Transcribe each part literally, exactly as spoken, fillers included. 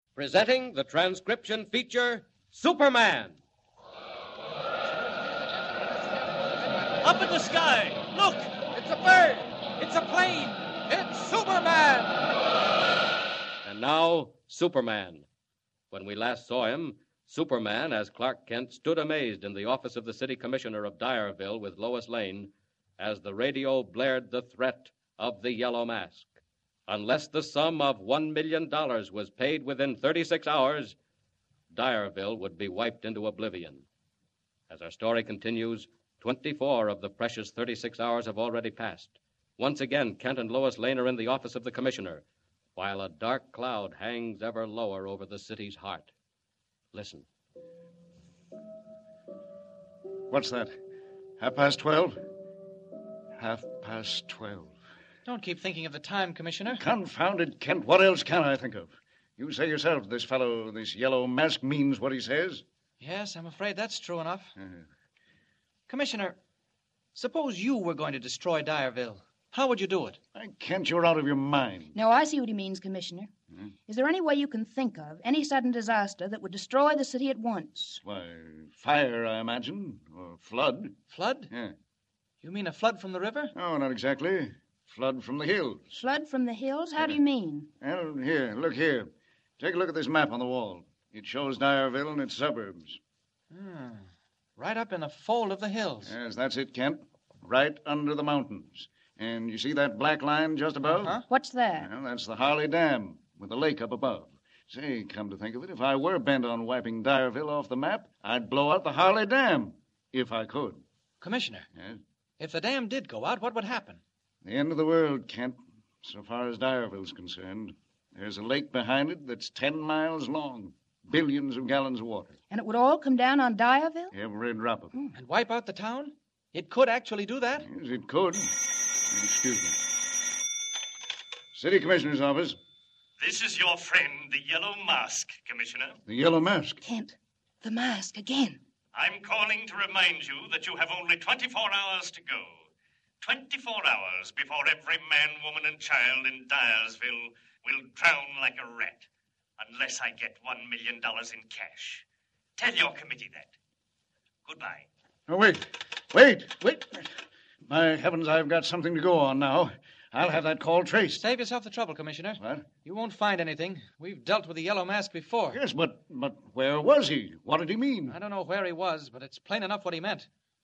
Presenting the transcription feature, Superman. Up in the sky! Look! It's a bird! It's a plane! It's Superman! And now, Superman. When we last saw him, Superman, as Clark Kent, stood amazed in the office of the city commissioner of Dyerville with Lois Lane as the radio blared the threat of the Yellow Mask. Unless the sum of one million dollars was paid within thirty-six hours, Dyerville would be wiped into oblivion. As our story continues, twenty-four of the precious thirty-six hours have already passed. Once again, Kent and Lois Lane are in the office of the commissioner, while a dark cloud hangs ever lower over the city's heart. Listen. What's that? Half past twelve? Half past twelve. Don't keep thinking of the time, Commissioner. Confounded Kent, what else can I think of? You say yourself this fellow, this Yellow Mask, means what he says? Yes, I'm afraid that's true enough. Uh, Commissioner, suppose you were going to destroy Dyerville. How would you do it? I Kent, you're out of your mind. No, I see what he means, Commissioner. Hmm? Is there any way you can think of, any sudden disaster that would destroy the city at once? Why, fire, I imagine, or flood. Flood? Yeah. You mean a flood from the river? Oh, not exactly. Flood from the hills. Flood from the hills? How Yeah. do you mean? Well, here, look here. Take a look at this map on the wall. It shows Dyerville and its suburbs. Hmm. Right up in a fold of the hills. Yes, that's it, Kent. Right under the mountains. And you see that black line just above? Huh? What's that? Well, that's the Harley Dam, with the lake up above. Say, come to think of it, if I were bent on wiping Dyerville off the map, I'd blow out the Harley Dam, if I could. Commissioner, Yes? if the dam did go out, what would happen? The end of the world, Kent, so far as Dyerville's concerned. There's a lake behind it that's ten miles long, billions of gallons of water. And it would all come down on Dyerville? Every drop of it. And wipe out the town? It could actually do that? Yes, it could. Excuse me. City Commissioner's office. This is your friend, the Yellow Mask, Commissioner. The Yellow Mask. Kent, the mask again. I'm calling to remind you that you have only twenty-four hours to go. twenty-four hours before every man, woman, and child in Dyersville will drown like a rat, unless I get one million dollars in cash. Tell your committee that. Goodbye. Oh, wait. Wait. Wait. My heavens, I've got something to go on now. I'll have that call traced. Save yourself the trouble, Commissioner. What? You won't find anything. We've dealt with the Yellow Mask before. Yes, but but where was he? What did he mean? I don't know where he was, but it's plain enough what he meant.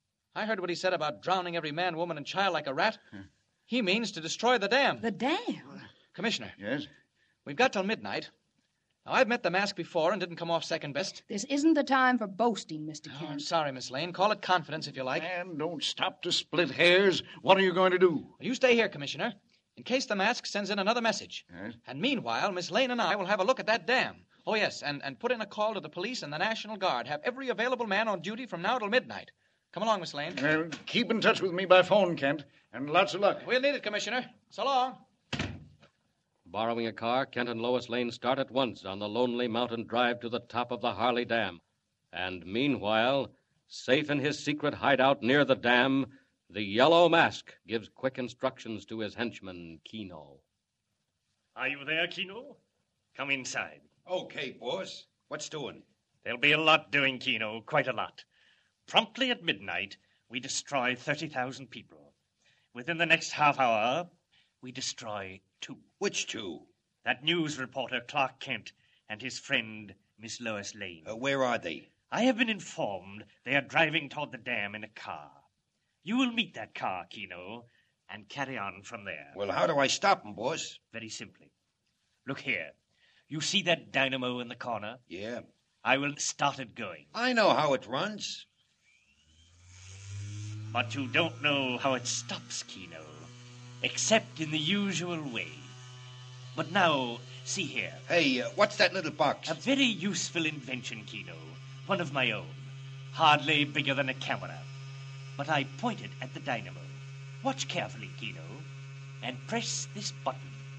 I heard what he said about drowning every man, woman, and child like a rat. He means to destroy the dam. The dam? Commissioner, Yes? we've got till midnight. Now, I've met the mask before and didn't come off second best. This isn't the time for boasting, Mister Oh, I'm Kent. sorry, Miss Lane. Call it confidence if you like. And don't stop to split hairs. What are you going to do? Well, you stay here, Commissioner, in case the mask sends in another message. Yes? And meanwhile, Miss Lane and I will have a look at that dam. Oh, yes, and, and put in a call to the police and the National Guard. Have every available man on duty from now till midnight. Come along, Miss Lane. Well, keep in touch with me by phone, Kent, and lots of luck. We'll need it, Commissioner. So long. Borrowing a car, Kent and Lois Lane start at once on the lonely mountain drive to the top of the Harley Dam. And meanwhile, safe in his secret hideout near the dam, the Yellow Mask gives quick instructions to his henchman, Keno. Are you there, Keno? Come inside. Okay, boss. What's doing? There'll be a lot doing, Keno, quite a lot. Promptly at midnight, we destroy thirty thousand people. Within the next half hour, we destroy two. Which two? That news reporter, Clark Kent, and his friend, Miss Lois Lane. Uh, where are they? I have been informed they are driving toward the dam in a car. You will meet that car, Keno, and carry on from there. Well, how do I stop them, boss? Very simply. Look here. You see that dynamo in the corner? Yeah. I will start it going. I know how it runs. But you don't know how it stops, Keno, except in the usual way. But now, see here. Hey, uh, what's that little box? A very useful invention, Keno. One of my own. Hardly bigger than a camera. But I point it at the dynamo. Watch carefully, Keno, and press this button.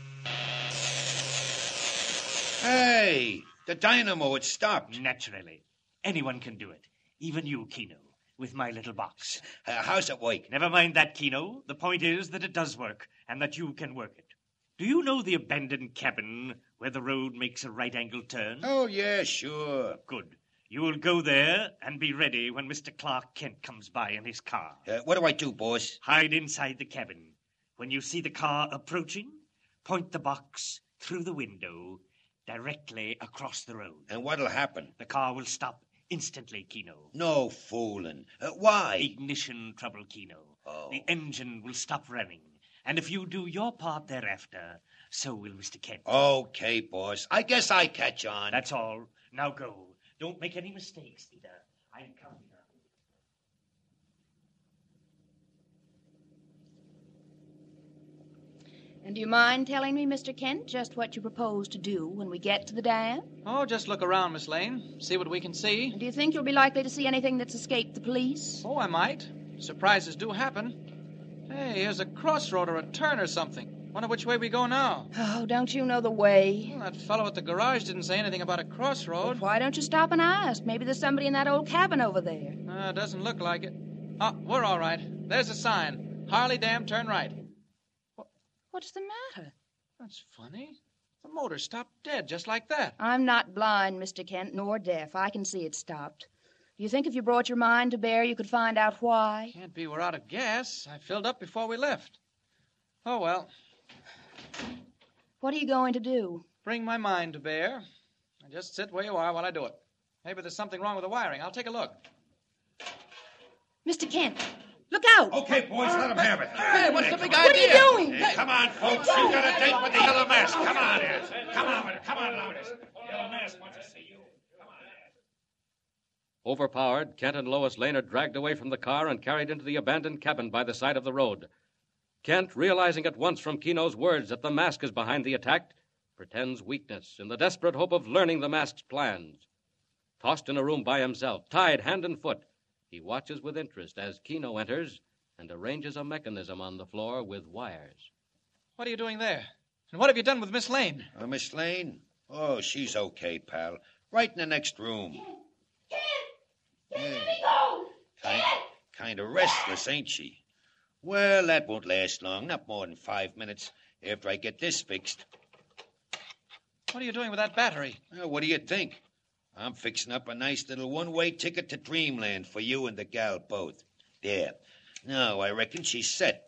Hey, the dynamo, it stopped. Naturally. Anyone can do it. Even you, Keno, with my little box. Uh, how's it work? Never mind that, Keno. The point is that it does work, and that you can work it. Do you know the abandoned cabin where the road makes a right-angle turn? Oh, yeah, sure. Good. You will go there and be ready when Mister Clark Kent comes by in his car. Uh, what do I do, boss? Hide inside the cabin. When you see the car approaching, point the box through the window directly across the road. And what'll happen? The car will stop instantly, Keno. No fooling. Uh, why? Ignition trouble, Keno. Oh. The engine will stop running. And if you do your part thereafter, so will Mister Kent. Okay, boss. I guess I catch on. That's all. Now go. Don't make any mistakes, either. I'm counting on you. And do you mind telling me, Mister Kent, just what you propose to do when we get to the dam? Oh, just look around, Miss Lane. See what we can see. And do you think you'll be likely to see anything that's escaped the police? Oh, I might. Surprises do happen. Hey, here's a crossroad or a turn or something. Wonder which way we go now. Oh, don't you know the way? Well, that fellow at the garage didn't say anything about a Well, crossroad. why don't you stop and ask? Maybe there's somebody in that old cabin over there. Uh, doesn't look like it. Oh, we're all right. There's a sign. Harley Dam, turn right. What's the matter? That's funny. The motor stopped dead, just like that. I'm not blind, Mister Kent, nor deaf. I can see it stopped. Do you think if you brought your mind to bear, you could find out why? Can't be we're out of gas. I filled up before we left. Oh, well. What are you going to do? Bring my mind to bear. And just sit where you are while I do it. Maybe there's something wrong with the wiring. I'll take a look. Mister Kent, look out! Okay, boys, let him have it. Hey, what's the big What are you idea? doing? Hey, come on, folks. You got a date with the Yellow Mask. Come on, here. Come on with it. Come on, Lotus. Yellow Mask wants to see you. Come on. Overpowered, Kent and Lois Lane are dragged away from the car and carried into the abandoned cabin by the side of the road. Kent, realizing at once from Keno's words that the mask is behind the attack, pretends weakness in the desperate hope of learning the mask's plans. Tossed in a room by himself, tied hand and foot, he watches with interest as Keno enters and arranges a mechanism on the floor with wires. What are you doing there? And what have you done with Miss Lane? Uh, Miss Lane? Oh, she's okay, pal. Right in the next room. Kent! Kent, let me go! Kind, kind of restless, ain't she? Well, that won't last long. Not more than five minutes after I get this fixed. What are you doing with that battery? Well, what do you think? I'm fixing up a nice little one-way ticket to Dreamland for you and the gal both. There. Now, I reckon she's set.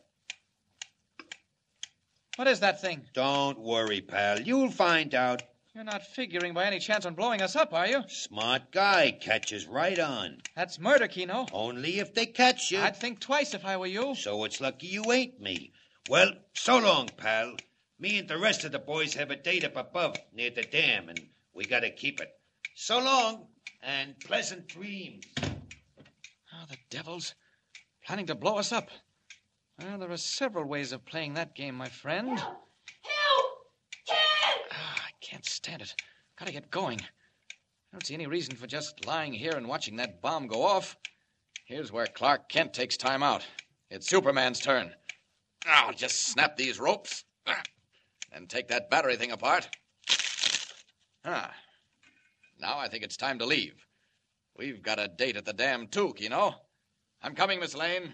What is that thing? Don't worry, pal. You'll find out. You're not figuring by any chance on blowing us up, are you? Smart guy catches right on. That's murder, Keno. Only if they catch you. I'd think twice if I were you. So it's lucky you ain't me. Well, so long, pal. Me and the rest of the boys have a date up above near the dam, and we gotta keep it. So long, and pleasant dreams. Oh, the devils. Planning to blow us up. Well, there are several ways of playing that game, my friend. Help! Kent! Ah, I can't stand it. Gotta get going. I don't see any reason for just lying here and watching that bomb go off. Here's where Clark Kent takes time out. It's Superman's turn. I'll just snap these ropes ah, and take that battery thing apart. Ah. Now I think it's time to leave. We've got a date at the dam, too, Keno. I'm coming, Miss Lane.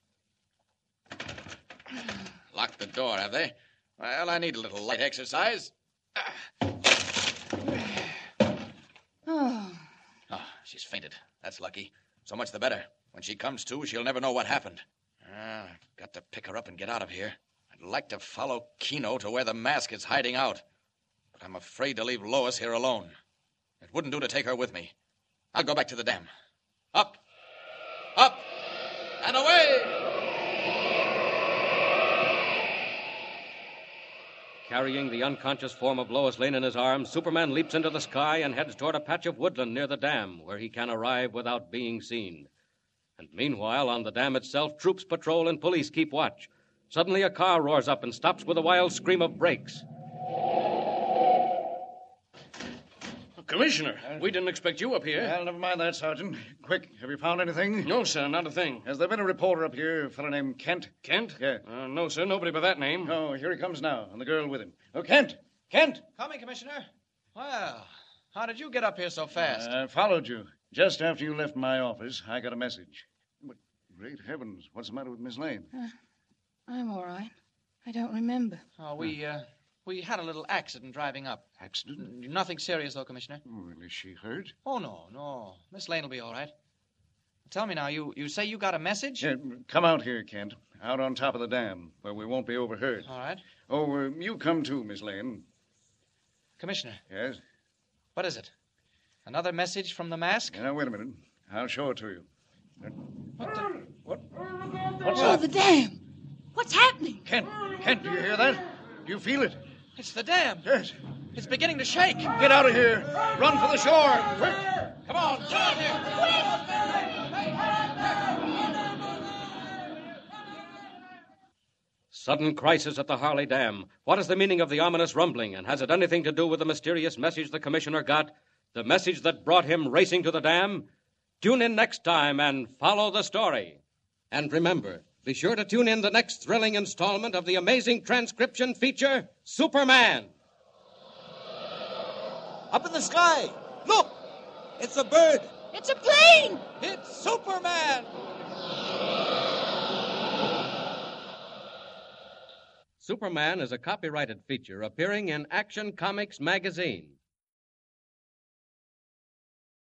Locked the door, have they? Well, I need a little light exercise. Oh, Oh, she's fainted. That's lucky. So much the better. When she comes to, she'll never know what happened. Ah, I've got to pick her up and get out of here. I'd like to follow Keno to where the mask is hiding out. But I'm afraid to leave Lois here alone. It wouldn't do to take her with me. I'll go back to the dam. Up, up, and away! Carrying the unconscious form of Lois Lane in his arms, Superman leaps into the sky and heads toward a patch of woodland near the dam, where he can arrive without being seen. And meanwhile, on the dam itself, troops patrol and police keep watch. Suddenly, a car roars up and stops with a wild scream of brakes. Commissioner, we didn't expect you up here. Well, never mind that, Sergeant. Quick, have you found anything? No, sir, not a thing. Has there been a reporter up here, a fellow named Kent? Kent? Yeah. Uh, no, sir, nobody by that name. Oh, here he comes now, and the girl with him. Oh, Kent! Kent! Coming, Commissioner. Well, how did you get up here so fast? I followed you. Just after you left my office, I got a message. But, great heavens, what's the matter with Miss Lane? I'm all right. I don't remember. Oh, we, uh, We had a little accident driving up. Accident? Nothing serious, though, Commissioner. Oh, well, is she hurt? Oh, no, no. Miss Lane will be all right. Tell me now, you, you say you got a message? Yeah, come out here, Kent. Out on top of the dam, where we won't be overheard. All right. Oh, uh, you come too, Miss Lane. Commissioner. Yes? What is it? Another message from the mask? Now, wait a minute. I'll show it to you. What the... What? What's Oh, that? the dam! What's happening? Kent, Kent, do you hear that? Do you feel it? It's the dam. Yes. It's beginning to shake. Get out of here. Run for the shore. Quick. Come on, get out here. Sudden crisis at the Harley Dam. What is the meaning of the ominous rumbling, and has it anything to do with the mysterious message the commissioner got? The message that brought him racing to the dam? Tune in next time and follow the story. And remember, be sure to tune in the next thrilling installment of the amazing transcription feature, Superman. Up in the sky. Look! It's a bird. It's a plane! It's Superman! Superman is a copyrighted feature appearing in Action Comics magazine.